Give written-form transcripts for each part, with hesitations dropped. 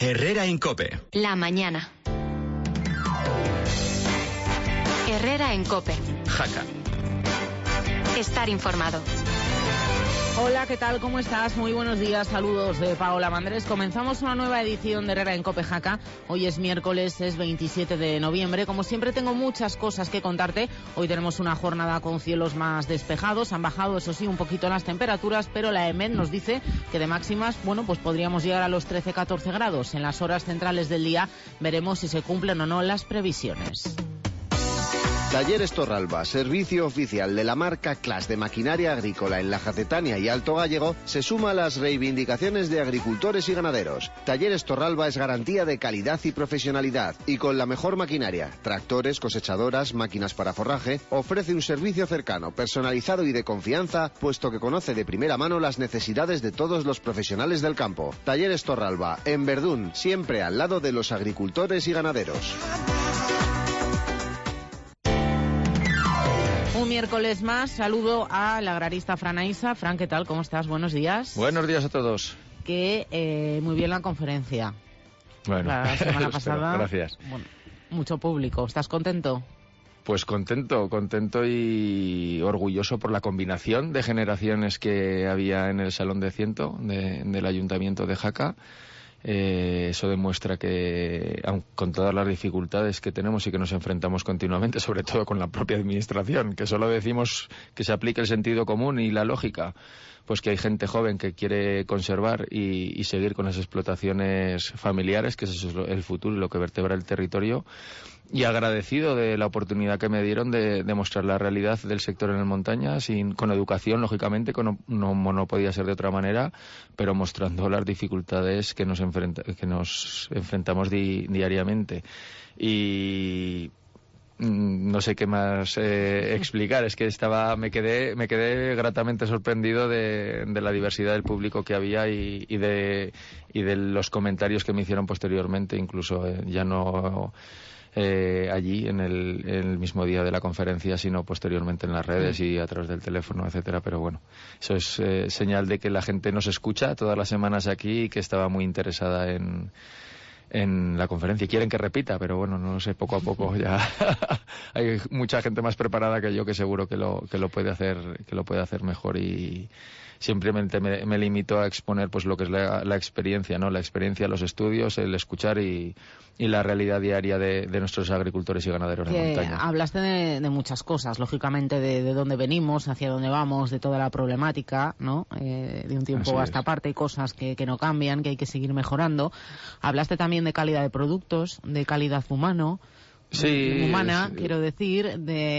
Herrera en COPE. La mañana. Herrera en COPE. Jaca. Estar informado. Hola, ¿qué tal? ¿Cómo estás? Muy buenos días, saludos de Paola Mandrés. Comenzamos una nueva edición de Herrera en COPE Jaca. Hoy es miércoles, es 27 de noviembre. Como siempre tengo muchas cosas que contarte. Hoy tenemos una jornada con cielos más despejados. Han bajado, eso sí, un poquito las temperaturas, pero la EMET nos dice que de máximas, bueno, pues podríamos llegar a los 13-14 grados. En las horas centrales del día veremos si se cumplen o no las previsiones. Talleres Torralba, servicio oficial de la marca Class de maquinaria agrícola en la Jacetania y Alto Gállego, se suma a las reivindicaciones de agricultores y ganaderos. Talleres Torralba es garantía de calidad y profesionalidad, y con la mejor maquinaria, tractores, cosechadoras, máquinas para forraje, ofrece un servicio cercano, personalizado y de confianza, puesto que conoce de primera mano las necesidades de todos los profesionales del campo. Talleres Torralba, en Verdún, siempre al lado de los agricultores y ganaderos. Un miércoles más, saludo a la agrarista Fran Aisa. Fran, ¿qué tal? ¿Cómo estás? Buenos días. Buenos días a todos. Muy bien la conferencia. Bueno, la semana pasada. Gracias. Bueno, mucho público. ¿Estás contento? Pues contento y orgulloso por la combinación de generaciones que había en el Salón de Ciento del Ayuntamiento de Jaca. Eso demuestra que, aun con todas las dificultades que tenemos y que nos enfrentamos continuamente, sobre todo con la propia administración, que solo decimos que se aplique el sentido común y la lógica, pues que hay gente joven que quiere conservar y seguir con las explotaciones familiares, que eso es el futuro y lo que vertebra el territorio. Y agradecido de la oportunidad que me dieron de mostrar la realidad del sector en el montaña, con educación, lógicamente, no podía ser de otra manera, pero mostrando las dificultades que nos enfrentamos diariamente. Y no sé qué más explicar, es que me quedé gratamente sorprendido de la diversidad del público que había y de los comentarios que me hicieron posteriormente, incluso ya no allí en el mismo día de la conferencia, sino posteriormente en las redes y a través del teléfono, etcétera. Pero bueno, eso es señal de que la gente nos escucha todas las semanas aquí y que estaba muy interesada en la conferencia. Quieren que repita, pero bueno, no sé, poco a poco ya hay mucha gente más preparada que yo que seguro que lo puede hacer mejor, y simplemente me limito a exponer pues lo que es la experiencia, ¿no? La experiencia, los estudios, el escuchar y la realidad diaria de nuestros agricultores y ganaderos de montaña. Hablaste de muchas cosas, lógicamente de dónde venimos, hacia dónde vamos, de toda la problemática, ¿no? De un tiempo a esta parte hay cosas que no cambian, que hay que seguir mejorando. Hablaste también de calidad de productos, de calidad humana, quiero decir,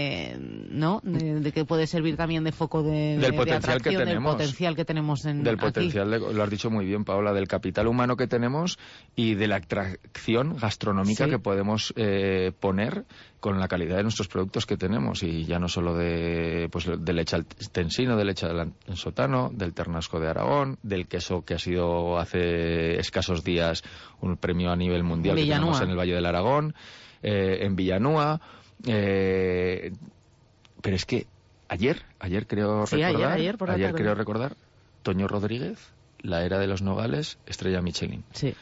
de que puede servir también de foco del potencial que tenemos, del potencial que tenemos lo has dicho muy bien, Paola, del capital humano que tenemos y de la atracción gastronómica que podemos poner con la calidad de nuestros productos que tenemos, y ya no solo de leche al tensino, de leche al sotano, del ternasco de Aragón, del queso que ha sido hace escasos días un premio a nivel mundial que tenemos en el Valle del Aragón, en Villanúa, pero es que ayer creo recordar, Toño Rodríguez, la era de los nogales, estrella Michelin. Sí.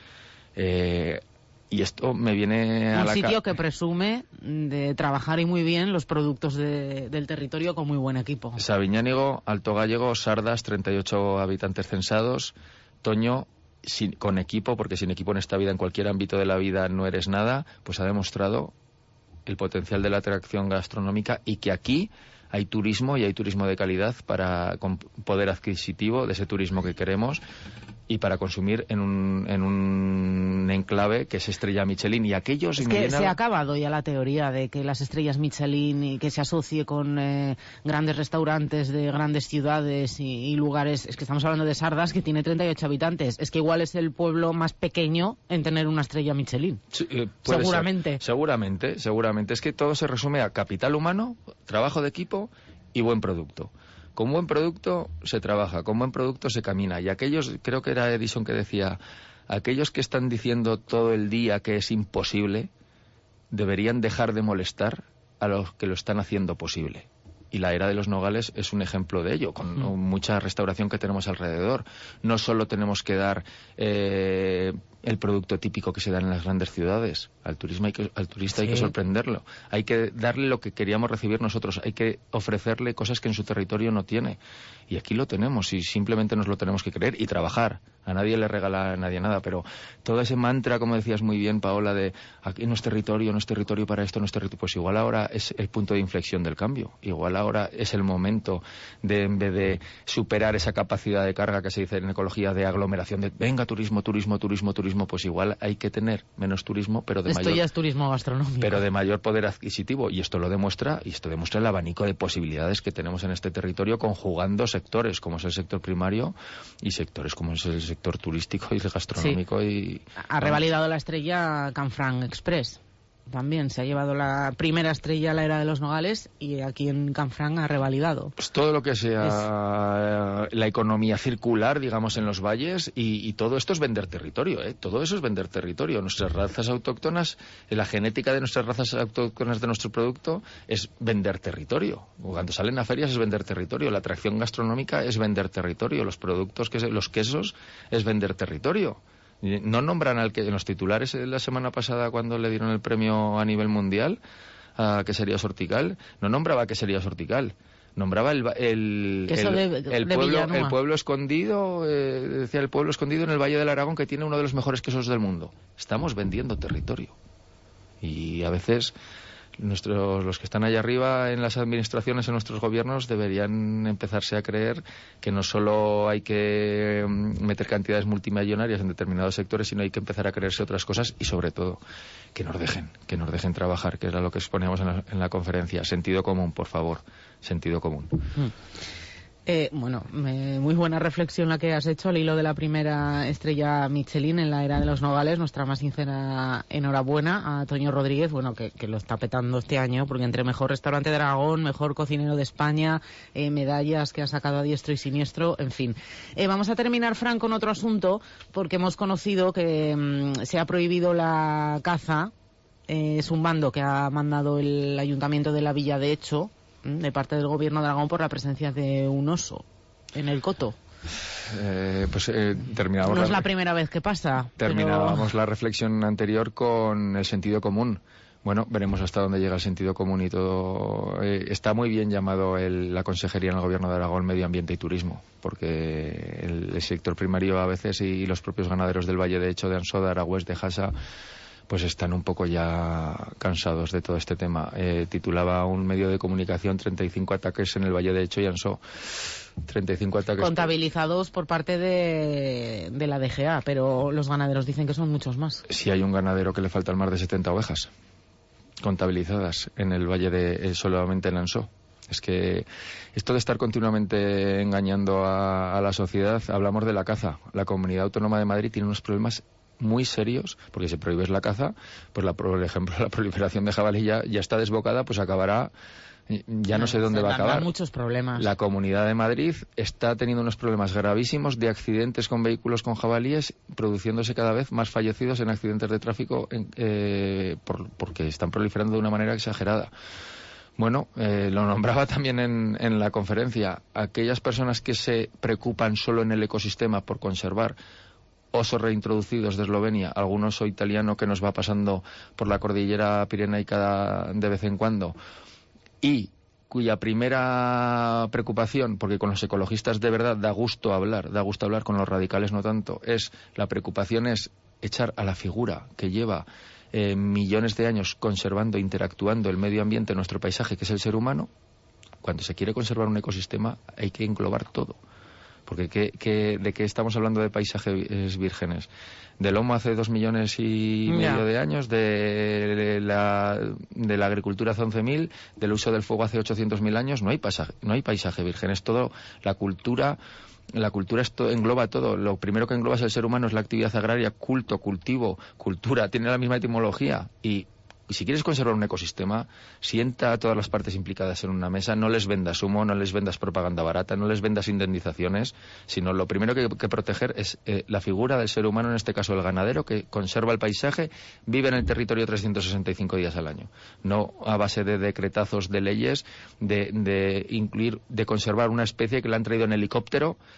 Y esto me viene a un sitio que presume de trabajar y muy bien los productos del territorio con muy buen equipo. Sabiñánigo, Alto Gállego, Sardas, 38 habitantes censados. Toño, con equipo, porque sin equipo en esta vida, en cualquier ámbito de la vida, no eres nada, pues ha demostrado el potencial de la atracción gastronómica, y que aquí hay turismo, y hay turismo de calidad con poder adquisitivo de ese turismo que queremos, y para consumir en un enclave que es estrella Michelin. Y aquellos... Es que se ha acabado ya la teoría de que las estrellas Michelin y que se asocie con grandes restaurantes de grandes ciudades y lugares. Es que estamos hablando de Sardas, que tiene 38 habitantes. Es que igual es el pueblo más pequeño en tener una estrella Michelin. Sí, seguramente. Seguramente. Es que todo se resume a capital humano, trabajo de equipo y buen producto. Con buen producto se trabaja, con buen producto se camina. Y aquellos, creo que era Edison que decía, aquellos que están diciendo todo el día que es imposible, deberían dejar de molestar a los que lo están haciendo posible. Y la era de los nogales es un ejemplo de ello, con mucha restauración que tenemos alrededor. No solo tenemos que dar el producto típico que se da en las grandes ciudades. Al turista hay que sorprenderlo. Hay que darle lo que queríamos recibir nosotros. Hay que ofrecerle cosas que en su territorio no tiene. Y aquí lo tenemos y simplemente nos lo tenemos que creer y trabajar. A nadie le regala a nadie nada, pero todo ese mantra, como decías muy bien, Paola, de aquí no es territorio para esto, no es territorio, pues igual ahora es el punto de inflexión del cambio. Igual ahora es el momento de, en vez de superar esa capacidad de carga que se dice en ecología de aglomeración, de venga turismo, pues igual hay que tener menos turismo, pero de Esto ya es turismo gastronómico. Pero de mayor poder adquisitivo, y esto demuestra el abanico de posibilidades que tenemos en este territorio, conjugando sectores como es el sector primario y sectores como es el sector turístico y el gastronómico. Sí. Ha revalidado la estrella Canfranc Express. También se ha llevado la primera estrella a la era de los Nogales y aquí en Canfranc ha revalidado. Pues todo lo que sea la economía circular, digamos, en los valles y todo esto es vender territorio, ¿eh? Todo eso es vender territorio. Nuestras razas autóctonas, la genética de nuestras razas autóctonas de nuestro producto es vender territorio. Cuando salen a ferias es vender territorio. La atracción gastronómica es vender territorio. Los productos, los quesos, es vender territorio. No nombran al que en los titulares la semana pasada cuando le dieron el premio a nivel mundial a Queserías Hortical, no nombraba Queserías Hortical, nombraba el pueblo escondido, decía el pueblo escondido en el Valle del Aragón que tiene uno de los mejores quesos del mundo. Estamos vendiendo territorio y a veces los que están allá arriba en las administraciones, en nuestros gobiernos, deberían empezarse a creer que no solo hay que meter cantidades multimillonarias en determinados sectores, sino hay que empezar a creerse otras cosas y, sobre todo, que nos dejen trabajar, que era lo que exponíamos en la conferencia. Sentido común, por favor, sentido común. Muy buena reflexión la que has hecho al hilo de la primera estrella Michelin en la era de los Nogales. Nuestra más sincera enhorabuena a Toño Rodríguez, que lo está petando este año, porque entre mejor restaurante de Aragón, mejor cocinero de España, medallas que ha sacado a diestro y siniestro, en fin. Vamos a terminar, Fran, con otro asunto, porque hemos conocido que se ha prohibido la caza. Es un bando que ha mandado el Ayuntamiento de la Villa de Hecho, de parte del Gobierno de Aragón, por la presencia de un oso en el coto. Terminamos. No es la primera vez que pasa. Terminábamos la reflexión anterior con el sentido común. Bueno, veremos hasta dónde llega el sentido común y todo. Está muy bien llamado la Consejería en el Gobierno de Aragón Medio Ambiente y Turismo, porque el sector primario a veces y los propios ganaderos del Valle de Hecho, de Ansó, de Aragüés, de Jasa, pues están un poco ya cansados de todo este tema. Titulaba un medio de comunicación 35 ataques en el Valle de Hecho y Ansó. 35 ataques. Contabilizados por parte de la DGA, pero los ganaderos dicen que son muchos más. Si hay un ganadero que le faltan más de 70 ovejas contabilizadas en el Valle de solamente en Ansó. Es que esto de estar continuamente engañando a la sociedad, hablamos de la caza. La Comunidad Autónoma de Madrid tiene unos problemas muy serios, porque si prohíbes la caza, pues por ejemplo la proliferación de jabalí ya está desbocada, pues acabará, ya no sé dónde va a acabar. Muchos problemas. La Comunidad de Madrid está teniendo unos problemas gravísimos de accidentes con vehículos con jabalíes, produciéndose cada vez más fallecidos en accidentes de tráfico porque están proliferando de una manera exagerada. Bueno, lo nombraba también en la conferencia, aquellas personas que se preocupan solo en el ecosistema por conservar osos reintroducidos de Eslovenia, algún oso italiano que nos va pasando por la cordillera pirenaica de vez en cuando, y cuya primera preocupación, porque con los ecologistas de verdad da gusto hablar, con los radicales no tanto, la preocupación es echar a la figura que lleva millones de años conservando, interactuando el medio ambiente, nuestro paisaje, que es el ser humano. Cuando se quiere conservar un ecosistema hay que englobar todo. Porque ¿de qué estamos hablando de paisajes vírgenes? Del Homo hace 2,5 millones de años, de la agricultura hace 11.000, del uso del fuego hace 800.000 años. No hay paisaje virgen, es todo la cultura. La cultura engloba todo. Lo primero que engloba es el ser humano, es la actividad agraria, culto, cultivo, cultura, tiene la misma etimología. Y si quieres conservar un ecosistema, sienta a todas las partes implicadas en una mesa, no les vendas humo, no les vendas propaganda barata, no les vendas indemnizaciones, sino lo primero que hay que proteger es la figura del ser humano, en este caso el ganadero, que conserva el paisaje, vive en el territorio 365 días al año. No a base de decretazos de leyes, de conservar una especie que la han traído en helicóptero